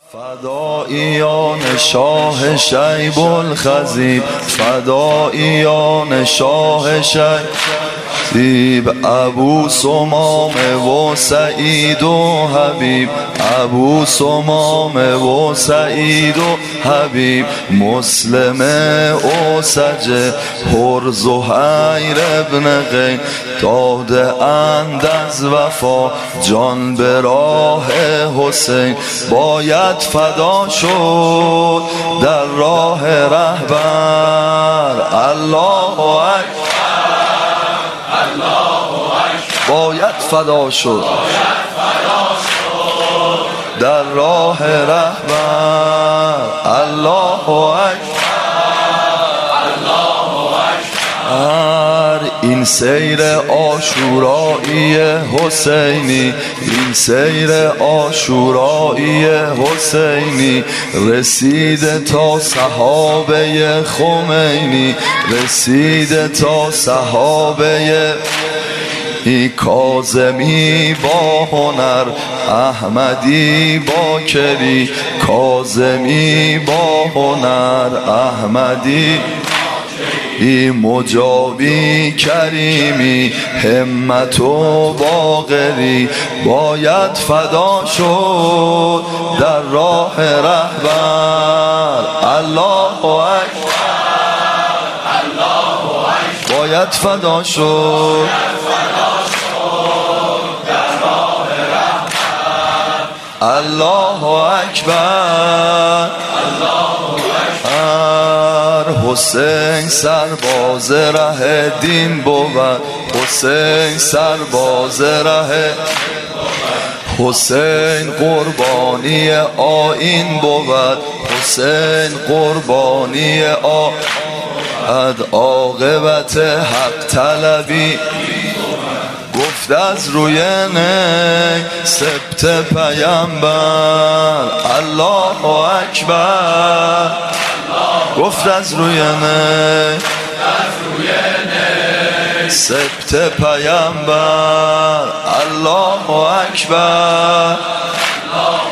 فداییان شاه شیب الخضیب، فداییان شاه شیب، ابو سمامه و سعید و حبیب، ابو سمامه و سعید و حبیب، مسلم اوسجه پر زهیر ابن قین، داده اند از وفا جان به راه حسین، باید فدا شد در راه رهبر. الله اکبر، باید فدا شد در راه رهبر. الله اکبر، این سیر عاشورایی حسینی، این سیر عاشورایی حسینی، رسیده تا صحابه خمینی، رسیده تا صحابه کاظمی با هنر، احمدی با کری، کاظمی با هنر، احمدی مجابی کریمی، همت و باقری، باید فدا شد در راه رهبر. الله اکبر، باید فدا شد الله اکبر. حسین سرباز ره دین بود، حسین سرباز ره، حسین قربانی آیین بود، حسین قربانی عاقبت حق طلبی، گفت از روی نی سبت پیامبر. الله اکبر، گفت از روی نی سبت پیامبر. الله اکبر.